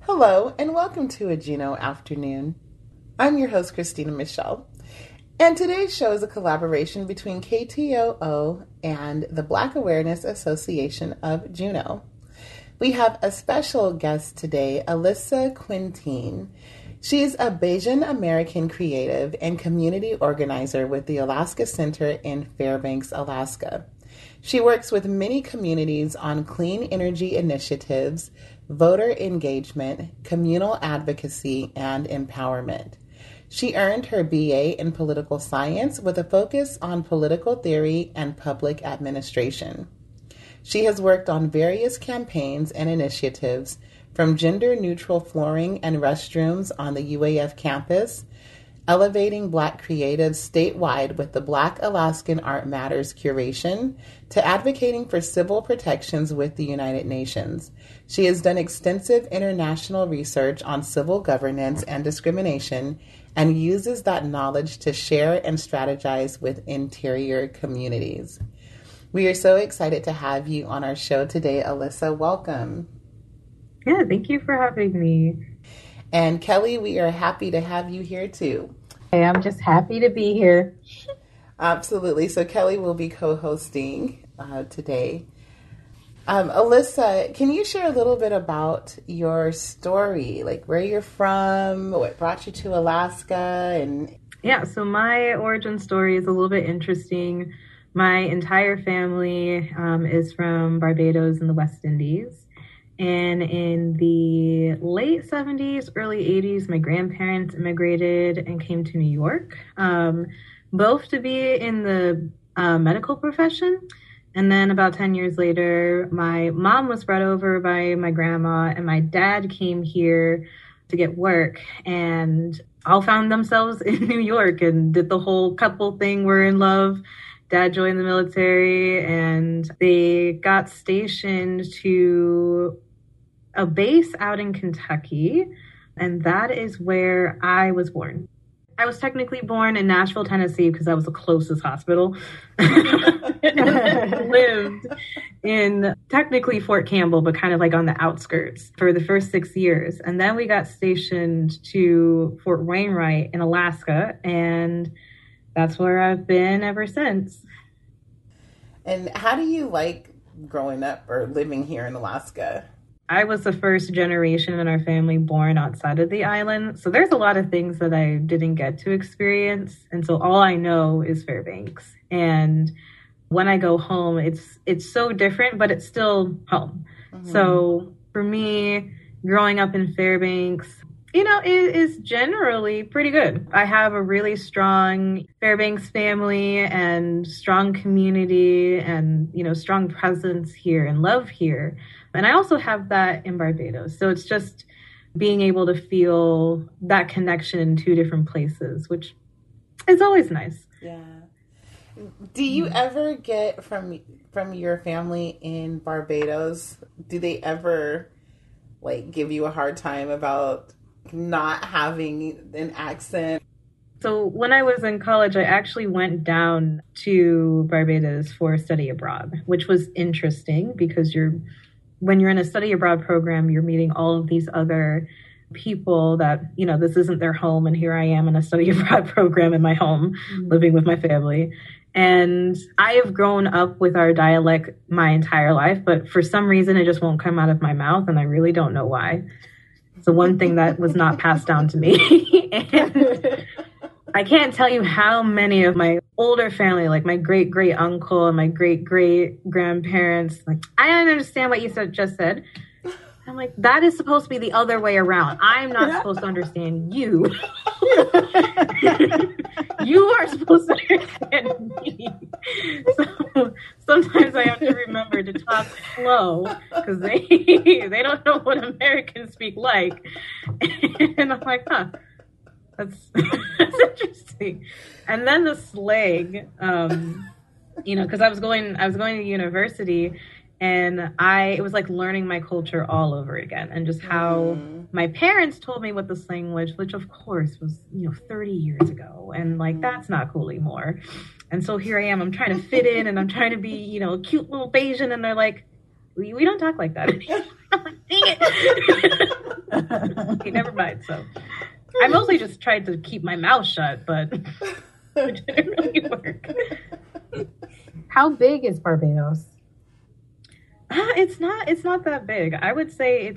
Hello, and welcome to a Juno Afternoon. I'm your host, Christina Michelle, and today's show is a collaboration between KTOO and the Black Awareness Association of Juneau. We have a special guest today, Alyssa Quintin. She's a Bajan American creative and community organizer with the Alaska Center in Fairbanks, Alaska. She works with many communities on clean energy initiatives, voter engagement, communal advocacy, and empowerment. She earned her BA in political science with a focus on political theory and public administration. She has worked on various campaigns and initiatives, from gender-neutral flooring and restrooms on the UAF campus, elevating Black creatives statewide with the Black Alaskan Art Matters curation, to advocating for civil protections with the United Nations. She has done extensive international research on civil governance and discrimination and uses that knowledge to share and strategize with interior communities. We are so excited to have you on our show today, Alyssa. Welcome. Yeah, thank you for having me. And Kelly, we are happy to have you here too. Hey, I'm just happy to be here. Absolutely. So Kelly will be co-hosting today. Alyssa, can you share a little bit about your story, like where you're from, what brought you to Alaska? Yeah, so my origin story is a little bit interesting. My entire family is from Barbados in the West Indies. And in the late 70s, early 80s, my grandparents immigrated and came to New York, both to be in the medical profession. And then about 10 years later, my mom was brought over by my grandma, and my dad came here to get work. And all found themselves in New York and did the whole couple thing, we're in love. Dad joined the military, and they got stationed to a base out in Kentucky, and that is where I was born. I was technically born in Nashville, Tennessee, because that was the closest hospital. Lived in technically Fort Campbell, but kind of like on the outskirts for the first 6 years. And then we got stationed to Fort Wainwright in Alaska, and that's where I've been ever since. And how do you like growing up or living here in Alaska? I was the first generation in our family born outside of the island. So there's a lot of things that I didn't get to experience. And so all I know is Fairbanks. And when I go home, it's so different, but it's still home. Mm-hmm. So for me, growing up in Fairbanks, it is generally pretty good. I have a really strong Fairbanks family and strong community and, strong presence here and love here. And I also have that in Barbados. So it's just being able to feel that connection in two different places, which is always nice. Yeah. Do you ever get from your family in Barbados, do they ever give you a hard time about not having an accent? So when I was in college, I actually went down to Barbados for a study abroad, which was interesting because when you're in a study abroad program, you're meeting all of these other people that, this isn't their home. And here I am in a study abroad program in my home, living with my family. And I have grown up with our dialect my entire life, but for some reason, it just won't come out of my mouth. And I really don't know why. It's the one thing that was not passed down to me. And I can't tell you how many of my older family, like my great uncle and my great grandparents, I don't understand what you just said. I'm like, that is supposed to be the other way around. I'm not supposed to understand you. You are supposed to understand me. So sometimes I have to remember to talk slow because they don't know what Americans speak like. And I'm like, that's interesting. And then the slang, because I was going to university, and it was like learning my culture all over again, and just how my parents told me what the slang was, which of course was 30 years ago, and that's not cool anymore. And so here I am, I'm trying to fit in, and I'm trying to be a cute little Bayesian, and they're like, we don't talk like that. I'm like, dang it. Okay, never mind. So I mostly just tried to keep my mouth shut, but it didn't really work. How big is Barbados? It's not that big. I would say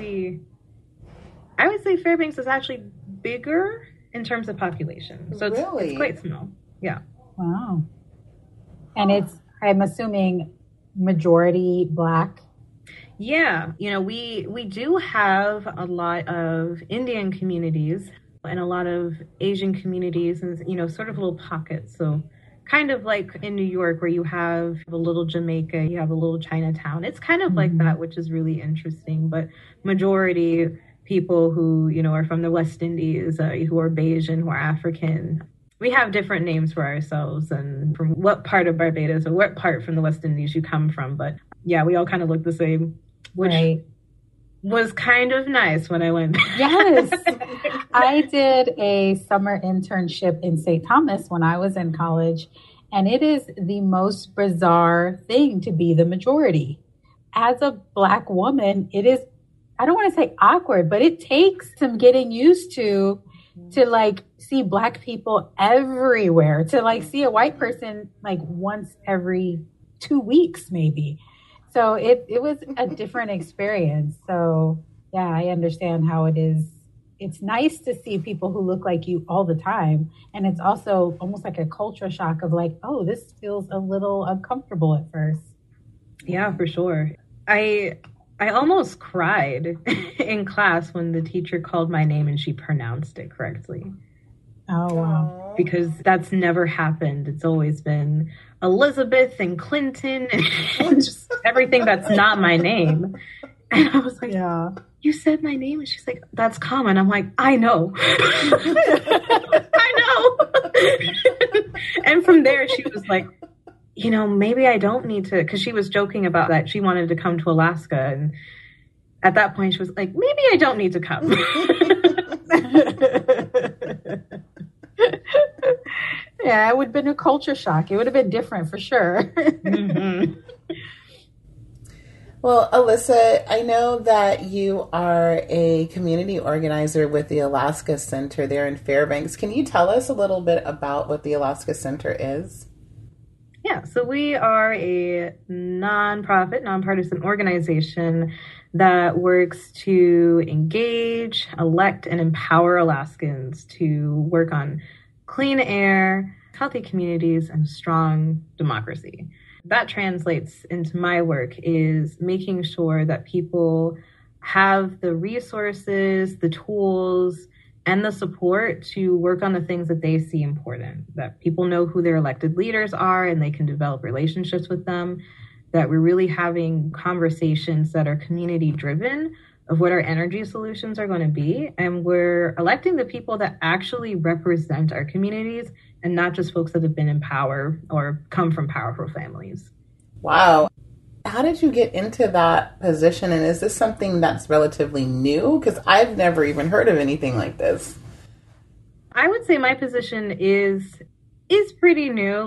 Fairbanks is actually bigger in terms of population. So it's quite small. Yeah. Wow. And I'm assuming majority Black. Yeah, we do have a lot of Indian communities and a lot of Asian communities and, sort of little pockets. So kind of like in New York where you have a little Jamaica, you have a little Chinatown. It's kind of like that, which is really interesting. But majority people who, are from the West Indies, who are Bayesian, who are African, we have different names for ourselves and from what part of Barbados or what part from the West Indies you come from. But yeah, we all kind of look the same, which was kind of nice when I went. Yes. I did a summer internship in St. Thomas when I was in college, and it is the most bizarre thing to be the majority. As a Black woman, it is, I don't want to say awkward, but it takes some getting used to like see Black people everywhere, to like see a white person like once every 2 weeks maybe. So it was a different experience. So yeah, I understand how it is. It's nice to see people who look like you all the time. And it's also almost like a culture shock of like, oh, this feels a little uncomfortable at first. Yeah, for sure. I almost cried in class when the teacher called my name and she pronounced it correctly. Oh, wow. Because that's never happened. It's always been Elizabeth and Clinton and just everything that's not my name. And I was like, yeah, you said my name? And she's like, that's common. I'm like, I know. I know. And from there, she was like, maybe I don't need to, because she was joking about that. She wanted to come to Alaska. And at that point, she was like, maybe I don't need to come. Yeah, it would have been a culture shock. It would have been different for sure. Mm-hmm. Well, Alyssa, I know that you are a community organizer with the Alaska Center there in Fairbanks. Can you tell us a little bit about what the Alaska Center is? Yeah, so we are a nonprofit, nonpartisan organization that works to engage, elect, and empower Alaskans to work on clean air, healthy communities, and strong democracy. That translates into my work is making sure that people have the resources, the tools, and the support to work on the things that they see important, that people know who their elected leaders are and they can develop relationships with them, that we're really having conversations that are community driven of what our energy solutions are going to be. And we're electing the people that actually represent our communities and not just folks that have been in power or come from powerful families. Wow. How did you get into that position? And is this something that's relatively new? Because I've never even heard of anything like this. I would say my position is pretty new.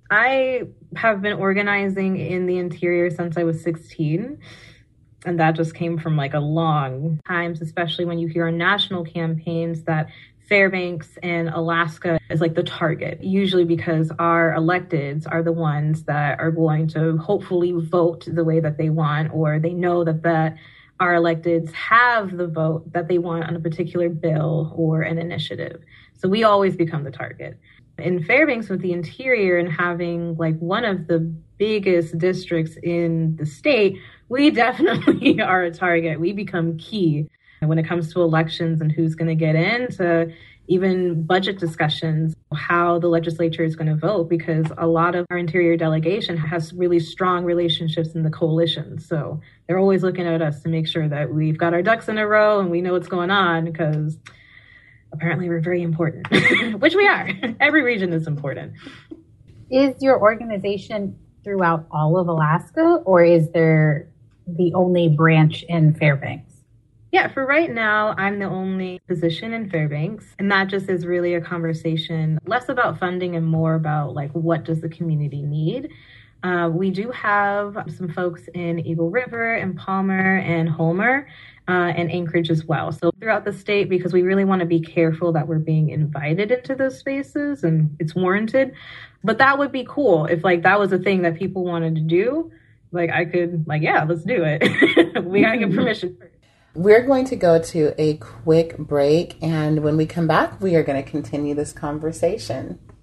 I have been organizing in the interior since I was 16. And that just came from like a long times, especially when you hear on national campaigns that Fairbanks and Alaska is like the target, usually because our electeds are the ones that are going to hopefully vote the way that they want, or they know that our electeds have the vote that they want on a particular bill or an initiative. So we always become the target. In Fairbanks with the interior and having like one of the biggest districts in the state, we definitely are a target. We become key when it comes to elections and who's going to get in, to even budget discussions, how the legislature is going to vote, because a lot of our interior delegation has really strong relationships in the coalition. So they're always looking at us to make sure that we've got our ducks in a row and we know what's going on, because apparently we're very important, which we are. Every region is important. Is your organization throughout all of Alaska, or is there the only branch in Fairbanks? Yeah, for right now, I'm the only position in Fairbanks. And that just is really a conversation, less about funding and more about like, what does the community need? We do have some folks in Eagle River and Palmer and Homer. and Anchorage as well. So throughout the state, because we really want to be careful that we're being invited into those spaces and it's warranted. But that would be cool if like that was a thing that people wanted to do. Like I could like, yeah, let's do it. We gotta get permission first. We're going to go to a quick break, and when we come back, we are going to continue this conversation.